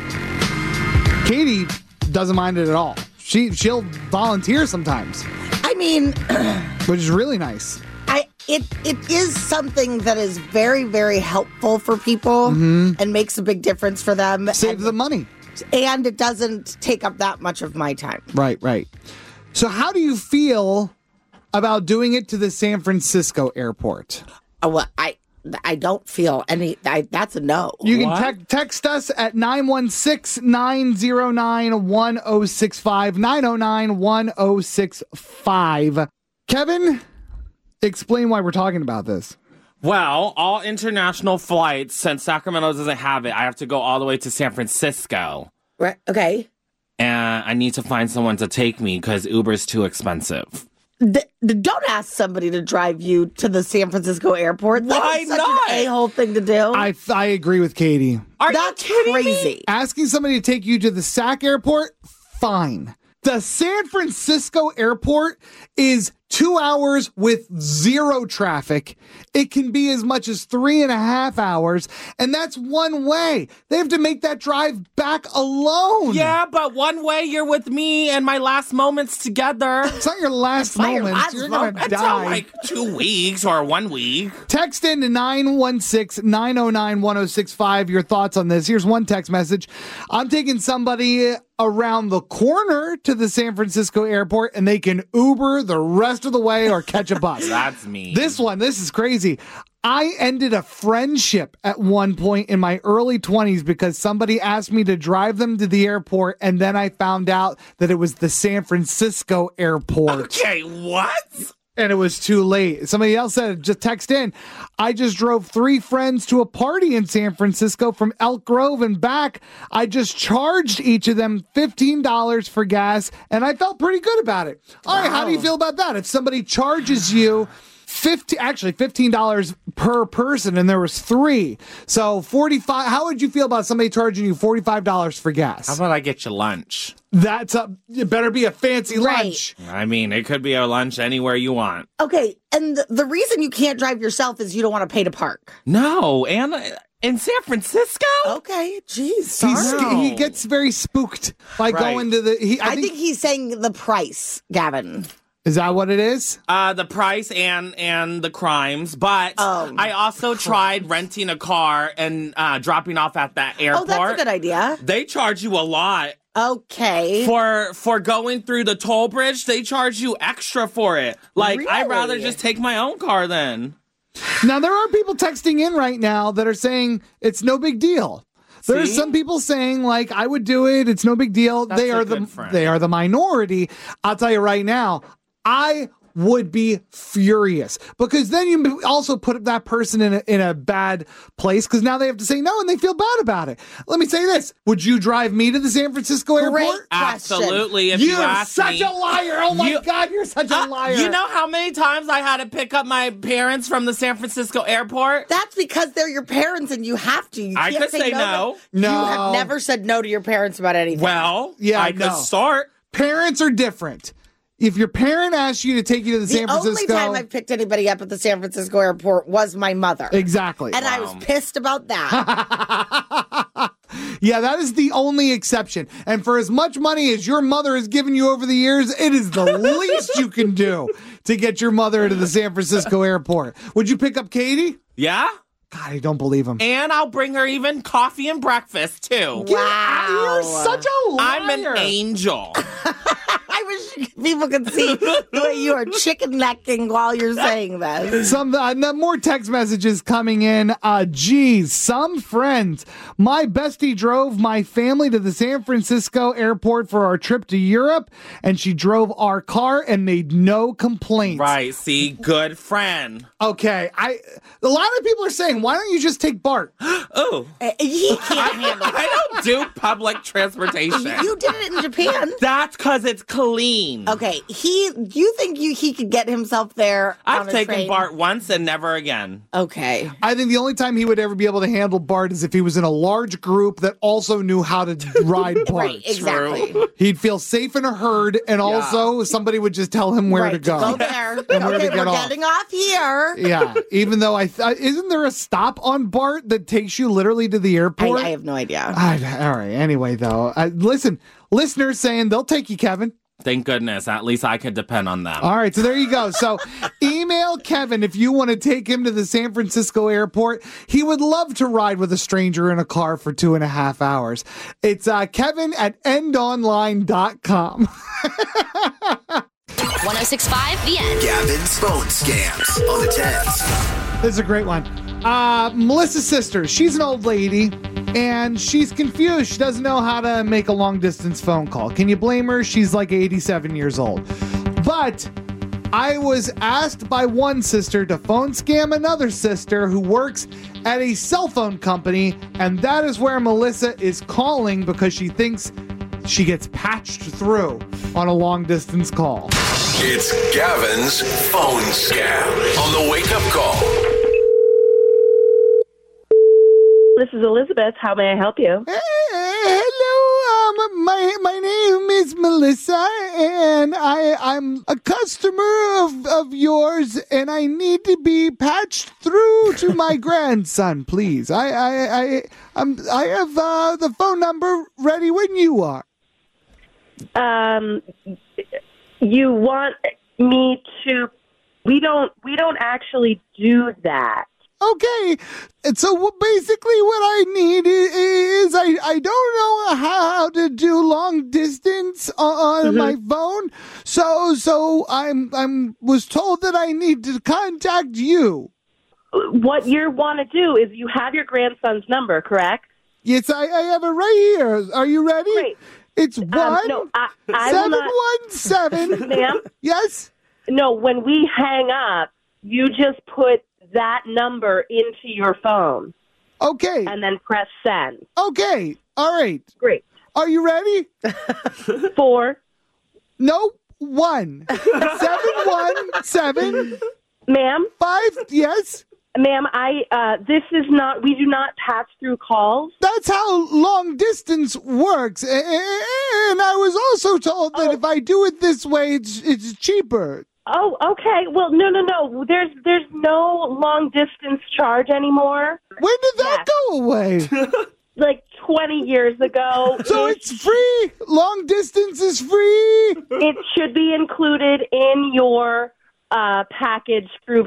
Katie doesn't mind it at all. She she'll volunteer sometimes. I mean, which is really nice. I it it is something that is very, very helpful for people mm-hmm. and makes a big difference for them. Saves and, the money. And it doesn't take up that much of my time. Right, right. So how do you feel about doing it to the San Francisco airport? Oh, well, I I don't feel any. I, that's a no. You can te- text us at nine one six, nine oh nine, one oh six five, nine oh nine, one oh six five. Kevin, explain why we're talking about this. Well, all international flights, since Sacramento doesn't have it, I have to go all the way to San Francisco. Right. Okay. And I need to find someone to take me because Uber's too expensive. The, the, don't ask somebody to drive you to the San Francisco airport. Why That's such not? an a-hole thing to do. I I agree with Katie. Are That's you kidding crazy. me? Asking somebody to take you to the S A C airport, fine. The San Francisco airport is two hours with zero traffic. It can be as much as three and a half hours, and that's one way. They have to make that drive back alone. Yeah, but one way you're with me and my last moments together. It's not your last moments. Your last you're going to Until die. like two weeks or one week. Text in to nine one six, nine oh nine, one oh six five your thoughts on this. Here's one text message. I'm taking somebody around the corner to the San Francisco airport and they can Uber the rest of the way or catch a bus. That's me. This one, this is crazy. I ended a friendship at one point in my early twenties because somebody asked me to drive them to the airport, and then I found out that it was the San Francisco airport. Okay, what? And it was too late. Somebody else said, just text in. I just drove three friends to a party in San Francisco from Elk Grove and back. I just charged each of them fifteen dollars for gas, and I felt pretty good about it. All wow. right, how do you feel about that? If somebody charges you fifty, actually fifteen dollars per person, and there was three, so forty-five. How would you feel about somebody charging you forty-five dollars for gas? How about I get you lunch? That's a. It better be a fancy Right. lunch. I mean, it could be a lunch anywhere you want. Okay, and the, the reason you can't drive yourself is you don't want to pay to park. No, and in San Francisco? Okay, jeez, He's, sorry. he gets very spooked by Right. going to the. He, I, I think, think he's saying the price, Gavin. Is that what it is? Uh, the price and and the crimes, but Oh. I also tried renting a car and uh, dropping off at that airport. Oh, that's a good idea. They charge you a lot. Okay. For for going through the toll bridge, they charge you extra for it. Like, I'd rather Really? just take my own car then. Now, there are people texting in right now that are saying it's no big deal. There's See? some people saying, like, I would do it. It's no big deal. That's they a are the good friend. they are the minority. I'll tell you right now, I would be furious because then you also put that person in a, in a bad place because now they have to say no and they feel bad about it. Let me say this. Would you drive me to the San Francisco Great airport? question. Absolutely. If you You're ask such me, a liar. Oh, my You- God, you're such a Uh, liar. you know how many times I had to pick up my parents from the San Francisco airport? That's because they're your parents and you have to. You I can't could say no. to- No. You have never said no to your parents about anything. Well, Yeah, I could no. start. Parents are different. If your parent asks you to take you to the, the San Francisco... only time I've picked anybody up at the San Francisco airport was my mother. Exactly. And I was pissed about that. Yeah, that is the only exception. And for as much money as your mother has given you over the years, it is the least you can do to get your mother to the San Francisco airport. Would you pick up Katie? Yeah? God, I don't believe him. And I'll bring her even coffee and breakfast, too. Wow. You're such a liar. I'm an angel. I wish people could see the way you are chicken necking while you're saying this. Some uh, no, more text messages coming in. Uh, geez, some friends. My bestie drove my family to the San Francisco airport for our trip to Europe, and she drove our car and made no complaints. Right, see? Good friend. Okay, I. A lot of people are saying, why don't you just take Bart? Oh. Uh, He can't I, handle it. I don't do public transportation. You did it in Japan. That's because it's clean. Okay, he. You think you he could get himself there? I've on a taken train? Bart once and never again. Okay. I think the only time he would ever be able to handle Bart is if he was in a large group that also knew how to ride Bart. Right, exactly. He'd feel safe in a herd, and also somebody would just tell him where right, to go. Go there. And where Okay, to get we're off. getting off here. Yeah, even though I th- isn't there a stop on Bart that takes you literally to the I, airport? I have no idea. I, all right. Anyway, though, uh, listen, listeners saying they'll take you, Kevin. Thank goodness. At least I could depend on them. All right, so there you go. So email Kevin if you want to take him to the San Francisco airport. He would love to ride with a stranger in a car for two and a half hours. It's uh, Kevin at end online dot com. one oh six point five The End. Gavin's phone scams on the tens. This is a great one. Uh, Melissa's sister, she's an old lady, and she's confused. She doesn't know how to make a long-distance phone call. Can you blame her? She's like eighty-seven years old. But I was asked by one sister to phone scam another sister who works at a cell phone company, and that is where Melissa is calling because she thinks she gets patched through on a long-distance call. It's Gavin's phone scam on the wake up call. This is Elizabeth. How may I help you? Hey, hello, um, my my name is Melissa, and I I'm a customer of, of yours, and I need to be patched through to my grandson, please. I I I I'm, I have uh, the phone number ready when you are. Um, you want me to? We don't. We don't actually do that. Okay, and so what- basically what I need i- is I, I don't know how to do long distance on Mm-hmm. my phone, so so I'm I'm was told that I need to contact you. What you want to do is you have your grandson's number, correct? Yes, I, I have it right here. Are you ready? Great. It's one Um, no, I, I will seven not. one seven. Ma'am? Yes. No, when we hang up, you just put that number into your phone Okay. and then press send. Okay. All right. Great. Are you ready? Four. No. One seven one seven Ma'am? five. Yes. Ma'am, I uh, this is not. We do not patch through calls. That's how long distance works. A- a- And I was also told that Oh. if I do it this way, it's it's cheaper. Oh, okay. Well, no, no, no. There's there's no long distance charge anymore. When did that Yes. go away? like twenty years ago. So It- it's free. Long distance is free. It should be included in your uh, package through.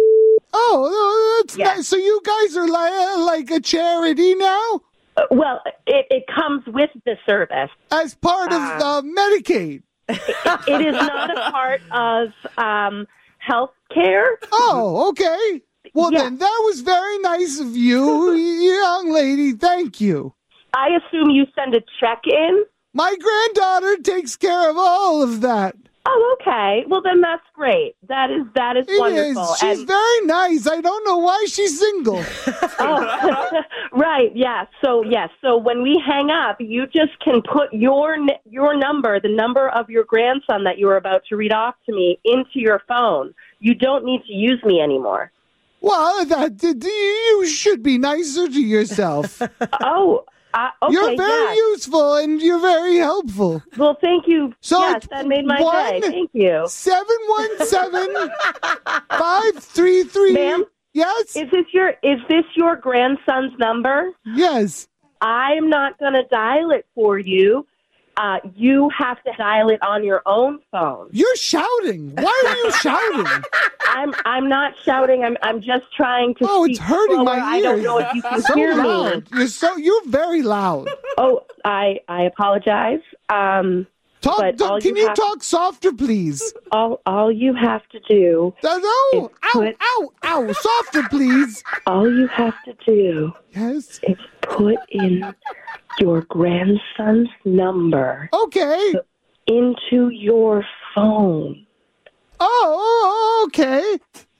Oh, that's Yeah. nice. So you guys are like, like a charity now? Uh, well, it, it comes with the service. As part of Uh, uh, Medicaid. It is not a part of um, health care. Oh, okay. Well, Yeah. then that was very nice of you, young lady. Thank you. I assume you send a check in. My granddaughter takes care of all of that. Oh, okay. Well, then that's great. That is that is It wonderful. is. She's And- very nice. I don't know why she's single. Oh, right. Yeah. So yes. So when we hang up, you just can put your n- your number, the number of your grandson that you were about to read off to me, into your phone. You don't need to use me anymore. Well, that you should be nicer to yourself. Oh. Uh, okay, You're very yes. useful and you're very helpful. Well, thank you. So yes, it's that made my one, day. Thank you. Seven one seven five three three. Ma'am? Yes. Is this your is this your grandson's number? Yes. I'm not going to dial it for you. Uh, you have to dial it on your own phone. You're shouting. Why are you shouting? I'm I'm not shouting. I'm I'm just trying to. Oh, it's speak hurting slower. my ears. I don't know if you can so hear loud. me. You're so you're very loud. Oh, I I apologize. Um, Talk. but talk- all can you you have- talk softer, please? all all you have to do. No, no. is Ow, put- ow, ow. Softer, please. All you have to do Yes. is put in your grandson's number Okay. into your phone. Oh, oh, okay.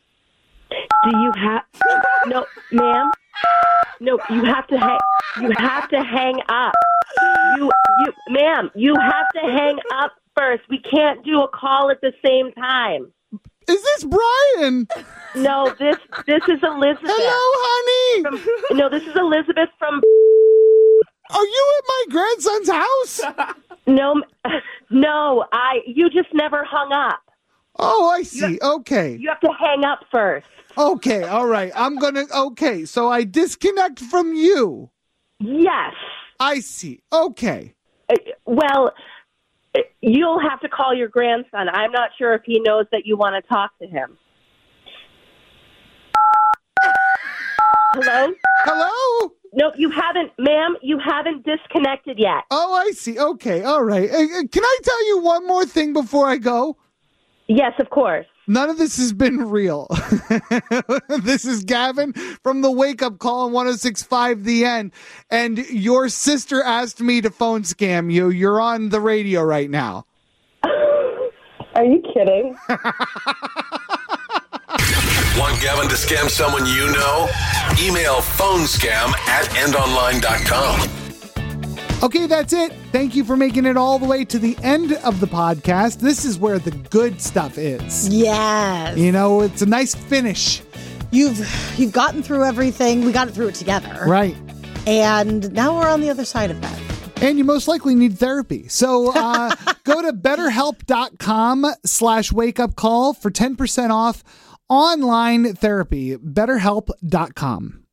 Do you have no, ma'am? No, you have to hang. You have to hang up. You, you, ma'am, you have to hang up first. We can't do a call at the same time. Is this Brian? No, this this is Elizabeth. Hello, honey. From, no, this is Elizabeth from. Are you at my grandson's house? No, no, I. You just never hung up. Oh, I see. Okay. You have to hang up first. Okay. All right. I'm going to. Okay. So I disconnect from you. Yes. I see. Okay. Uh, Well, uh, you'll have to call your grandson. I'm not sure if he knows that you want to talk to him. Hello? Hello? No, you haven't, ma'am, you haven't disconnected yet. Oh, I see. Okay. All right. Uh, uh, Can I tell you one more thing before I go? Yes, of course. None of this has been real. This is Gavin from the Wake Up Call on one oh six point five The End. And your sister asked me to phone scam you. You're on the radio right now. Are you kidding? Want Gavin to scam someone you know? Email phonescam at endonline dot com. Okay, that's it. Thank you for making it all the way to the end of the podcast. This is where the good stuff is. Yes. You know, it's a nice finish. You've you've gotten through everything. We got through it together. Right. And now we're on the other side of that. And you most likely need therapy. So uh, go to betterhelp.com slash wake up call for ten percent off online therapy. betterhelp dot com.